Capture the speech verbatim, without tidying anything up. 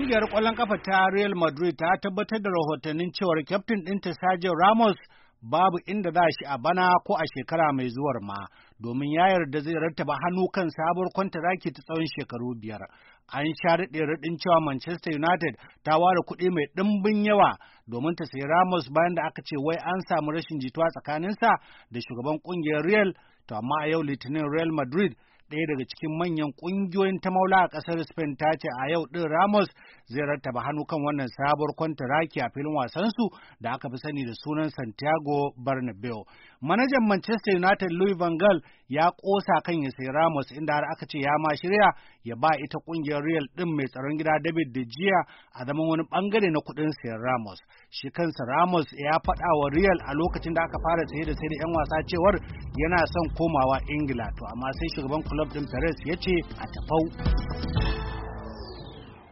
Ƙungiyar ƙwallon ƙafa ta Real Madrid ta tabbatar da rahotannin cewar kyaftin ɗinta Sergio Ramos babu inda za shi a bana ko a shekara mai zuwar ma, domin ya yarda zai rattaba hannu kan sabuwar kwantaraki ta tsawon shekaru biyar. An sha daɗe raɗin cewa Manchester United ta ware kuɗi mai ɗimbin yawa domin ta sayi Ramos bayan da aka ce wai an samu rashin jituwa tsakaninsa da shugaban ƙungiyar Real, to amma a yau Litinin Real Madrid ɗaya daga cikin manyan ƙungiyoyin ta maula a ƙasar Spain ta ce a yau ɗin Ramos zai rattaba hannu kan wannan sabuwar kwantaraki a filin wasansu da aka fi sani da sunan Santiago Bernabeu. Manajan Manchester United Louis van Gaal ya ƙosa kan ya sayi Ramos, inda har aka ce ya ma shirya ya ba ita ƙungiyar Real ɗin mai tsaron gida David De Gea a zaman wani ɓangare na kuɗin sayan Ramos. Shi kansa Ramos ya faɗa wa Real a lokacin da aka fara saye da sai da 'yan wasa cewar yana son komawa Ingila, to amma sai shugaban club ɗin Perez ya ce a tafau.